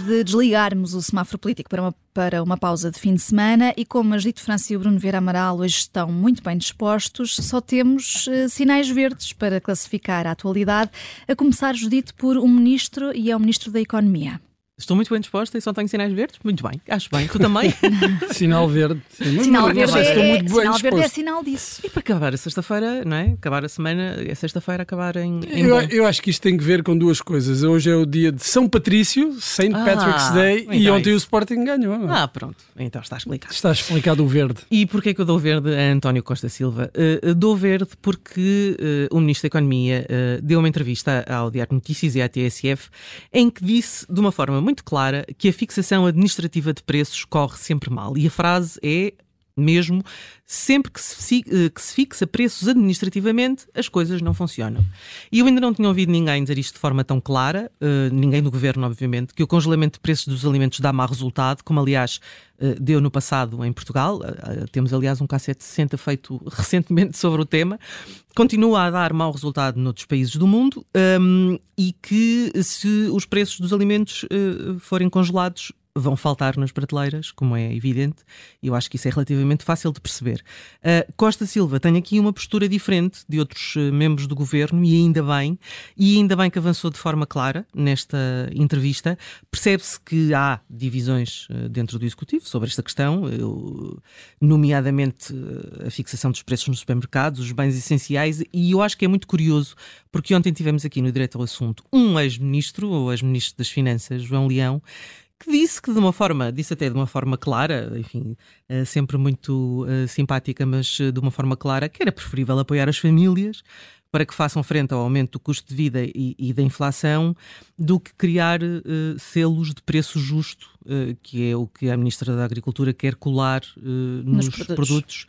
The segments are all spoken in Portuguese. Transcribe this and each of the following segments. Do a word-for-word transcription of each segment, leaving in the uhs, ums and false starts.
de desligarmos o semáforo político para uma, para uma pausa de fim de semana e como a Judite França e o Bruno Vieira Amaral hoje estão muito bem dispostos, só temos uh, sinais verdes para classificar a atualidade, a começar, Judite, por um ministro e é o ministro da Economia. Estou muito bem disposta e só tenho sinais verdes? Muito bem, acho bem. Tu também? Sinal verde. Sim, sinal não, verde, não, é, estou muito bem sinal verde é disposto. sinal disso. E para acabar a sexta-feira, não é? Acabar a semana, é sexta-feira acabar em, em eu, bom. eu acho que isto tem que ver com duas coisas. Hoje é o dia de São Patrício, Saint Ah, Patrick's Day, então e é ontem isso. o Sporting ganhou. Não é? Ah, pronto. Então está explicado. Está explicado o verde. E porquê que eu dou verde a António Costa Silva? Uh, dou verde porque uh, o Ministro da Economia uh, deu uma entrevista ao Diário de Notícias e à T S F em que disse de uma forma muito clara que a fixação administrativa de preços corre sempre mal. E a frase é mesmo: sempre que se, que se fixa preços administrativamente, as coisas não funcionam. E eu ainda não tinha ouvido ninguém dizer isto de forma tão clara, uh, ninguém do governo, obviamente, que o congelamento de preços dos alimentos dá mau resultado, como aliás uh, deu no passado em Portugal. Uh, uh, temos aliás um K setecentos e sessenta feito recentemente sobre o tema. Continua a dar mau resultado noutros países do mundo, um, e que se os preços dos alimentos uh, forem congelados, vão faltar nas prateleiras, como é evidente, e eu acho que isso é relativamente fácil de perceber. Uh, Costa Silva tem aqui uma postura diferente de outros uh, membros do governo, e ainda bem, e ainda bem que avançou de forma clara nesta entrevista. Percebe-se que há divisões uh, dentro do Executivo sobre esta questão, uh, nomeadamente uh, a fixação dos preços nos supermercados, os bens essenciais, e eu acho que é muito curioso, porque ontem tivemos aqui no Direito ao Assunto um ex-ministro, ou ex-ministro das Finanças, João Leão, que disse que de uma forma, disse até de uma forma clara, enfim, uh, sempre muito uh, simpática, mas uh, de uma forma clara, que era preferível apoiar as famílias para que façam frente ao aumento do custo de vida e, e da inflação, do que criar uh, selos de preço justo, uh, que é o que a Ministra da Agricultura quer colar uh, nos, nos produtos. produtos.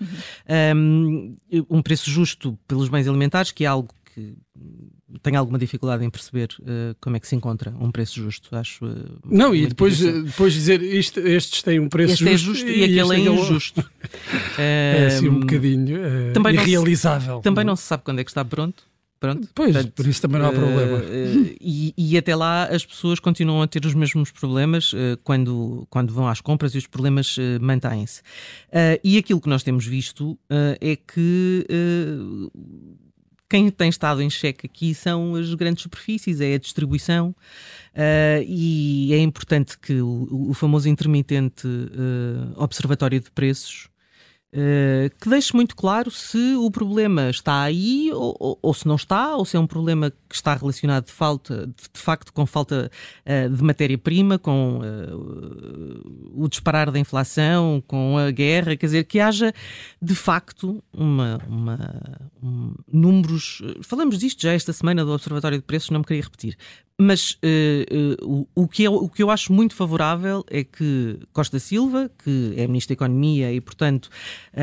Uhum. Um, um preço justo pelos bens alimentares, que é algo que tenho alguma dificuldade em perceber uh, como é que se encontra um preço justo, acho. Uh, não, e depois, depois dizer isto, estes têm um preço este justo, é justo e, e aquele é injusto. É assim um bocadinho uh, também irrealizável. Se, também não se sabe quando é que está pronto. Pronto. Pois, portanto, por isso também não há problema. Uh, uh, e, e até lá as pessoas continuam a ter os mesmos problemas uh, quando, quando vão às compras, e os problemas uh, mantêm-se. Uh, e aquilo que nós temos visto uh, é que uh, quem tem estado em xeque aqui são as grandes superfícies, é a distribuição, uh, e é importante que o, o famoso intermitente uh, observatório de preços Uh, que deixe muito claro se o problema está aí ou, ou, ou se não está, ou se é um problema que está relacionado de, falta, de, de facto com falta uh, de matéria-prima, com uh, o disparar da inflação, com a guerra, quer dizer, que haja de facto uma, uma, um, números. Falamos disto já esta semana do Observatório de Preços, não me queria repetir. Mas uh, uh, o, o, que é, o que eu acho muito favorável é que Costa Silva, que é Ministro da Economia e, portanto,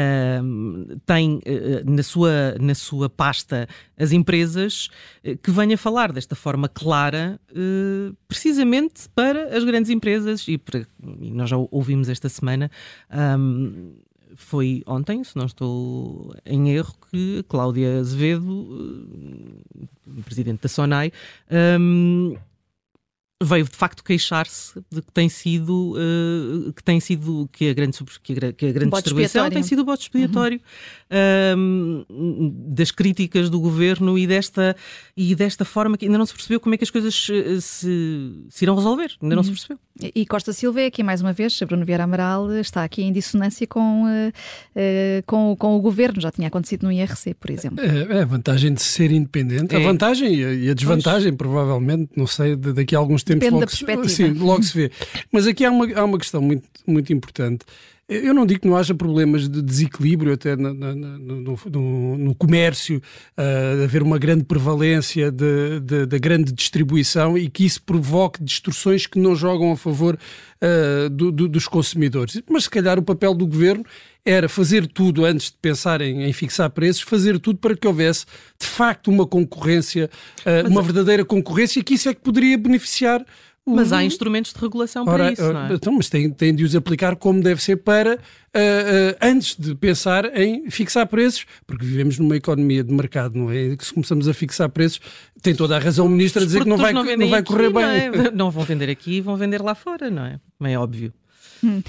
uh, tem uh, na, sua, na sua pasta as empresas, uh, que venha falar desta forma clara, uh, precisamente para as grandes empresas, e, para, e nós já ouvimos esta semana. Um, Foi ontem, se não estou em erro, que Cláudia Azevedo, presidente da SONAI, um, veio de facto queixar-se de que tem sido uh, que tem sido que a grande, que a, que a grande distribuição tem sido o bote expiatório uhum. um, das críticas do governo e desta, e desta forma que ainda não se percebeu como é que as coisas se, se irão resolver, ainda não uhum. se percebeu. E Costa Silva é aqui mais uma vez, Bruno Vieira Amaral está aqui em dissonância com, uh, uh, com, com o governo, já tinha acontecido no I R C, por exemplo. É, é a vantagem de ser independente, é. a vantagem e a, e a desvantagem, pois. provavelmente, não sei, de, daqui a alguns tempos Depende logo, da perspectiva. Sim, logo se vê. Mas aqui há uma, há uma questão muito, muito importante. Eu não digo que não haja problemas de desequilíbrio até no, no, no, no comércio, uh, haver uma grande prevalência da grande distribuição e que isso provoque distorções que não jogam a favor uh, do, do, dos consumidores. Mas se calhar o papel do governo era fazer tudo, antes de pensar em, em fixar preços, fazer tudo para que houvesse de facto uma concorrência, uh, uma verdadeira concorrência, que isso é que poderia beneficiar Mas há instrumentos de regulação para ora, isso, não é? Então, mas tem, tem de os aplicar como deve ser para, uh, uh, antes de pensar em fixar preços, porque vivemos numa economia de mercado, não é? Que se começamos a fixar preços, tem toda a razão o Ministro a dizer que não vai, não não vai aqui, correr não bem. É? Não vão vender aqui, vão vender lá fora, não é? Não é óbvio. Hum. Uh,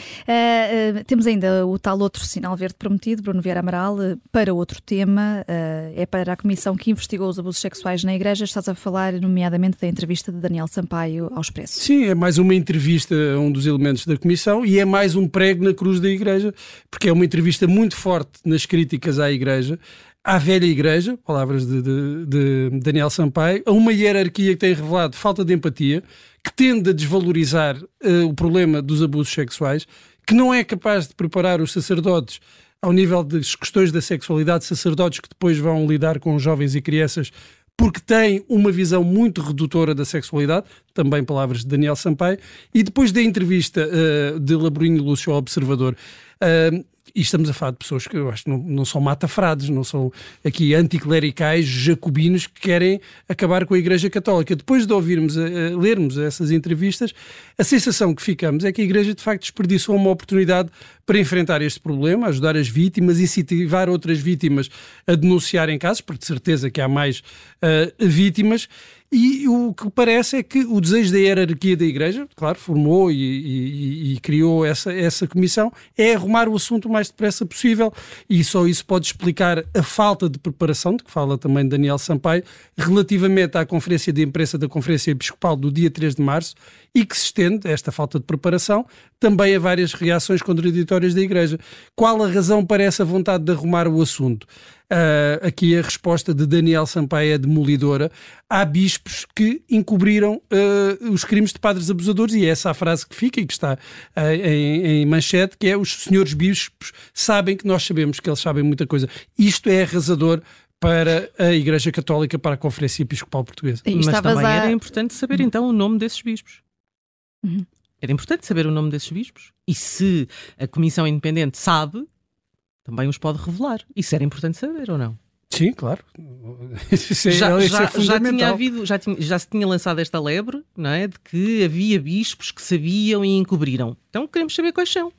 uh, temos ainda o tal outro sinal verde prometido, Bruno Vieira Amaral, uh, para outro tema, uh, é para a comissão que investigou os abusos sexuais na Igreja. Estás a falar nomeadamente da entrevista de Daniel Sampaio ao Expresso. Sim, é mais uma entrevista a um dos elementos da comissão e é mais um prego na cruz da Igreja, porque é uma entrevista muito forte nas críticas à Igreja, à velha Igreja, palavras de, de, de Daniel Sampaio, a uma hierarquia que tem revelado falta de empatia, que tende a desvalorizar uh, o problema dos abusos sexuais, que não é capaz de preparar os sacerdotes ao nível das questões da sexualidade, sacerdotes que depois vão lidar com jovens e crianças, porque têm uma visão muito redutora da sexualidade, também palavras de Daniel Sampaio, e depois da entrevista uh, de Laborinho Lúcio ao Observador, uh, e estamos a falar de pessoas que eu acho que não, não são matafrades, não são aqui anticlericais, jacobinos que querem acabar com a Igreja Católica. Depois de ouvirmos, a, a lermos essas entrevistas, a sensação que ficamos é que a Igreja de facto desperdiçou uma oportunidade para enfrentar este problema, ajudar as vítimas, incentivar outras vítimas a denunciarem casos, porque de certeza que há mais uh, vítimas. E o que parece é que o desejo da hierarquia da Igreja, claro, formou e, e, e criou essa, essa comissão, é arrumar o assunto o mais depressa possível, e só isso pode explicar a falta de preparação, de que fala também Daniel Sampaio, relativamente à conferência de imprensa da Conferência Episcopal do dia três de março, e que se estende, esta falta de preparação, também a várias reações contraditórias da Igreja. Qual a razão para essa vontade de arrumar o assunto? Uh, aqui a resposta de Daniel Sampaio é demolidora. Há bispos que encobriram uh, os crimes de padres abusadores, e é essa a frase que fica e que está uh, em, em manchete, que é: os senhores bispos sabem que nós sabemos que eles sabem muita coisa. Isto é arrasador para a Igreja Católica, para a Conferência Episcopal Portuguesa. Mas também a... era importante saber então o nome desses bispos. Uhum. Era importante saber o nome desses bispos. E se a Comissão Independente sabe, também os pode revelar. Isso era importante saber, ou não? Sim, claro. Isso é, já, isso já, é já, tinha havido, já, tinha, já se tinha lançado esta lebre, não é? De que havia bispos que sabiam e encobriram. Então queremos saber quais são.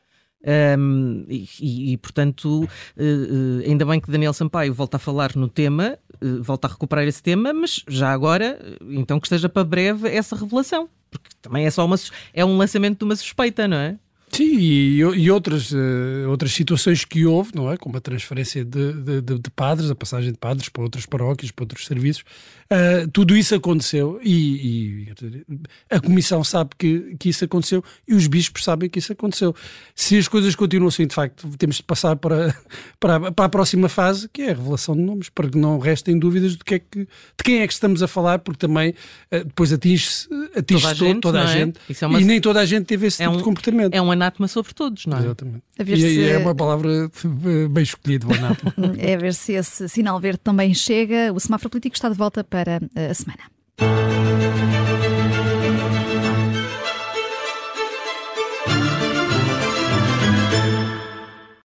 Um, e, e, e, portanto, uh, uh, ainda bem que Daniel Sampaio volta a falar no tema, uh, volta a recuperar esse tema, mas já agora, uh, então que esteja para breve essa revelação. Porque também é só uma, é um lançamento de uma suspeita, não é? Sim, e, e outras, uh, outras situações que houve, não é? Como a transferência de, de, de, de padres, a passagem de padres para outras paróquias, para outros serviços. Uh, tudo isso aconteceu e, e a Comissão sabe que, que isso aconteceu e os bispos sabem que isso aconteceu. Se as coisas continuam assim, de facto, temos de passar para, para, para a próxima fase, que é a revelação de nomes, para que não restem dúvidas de, que é que, de quem é que estamos a falar, porque também uh, depois atinge-se atinge toda a todo, gente, toda a é? gente É uma... e nem toda a gente teve esse é tipo um, de comportamento. É um anátema sobre todos, não é? Exatamente. E se... é uma palavra bem escolhida, o anátema. É a ver se esse sinal verde também chega. O Semáforo Político está de volta para a semana.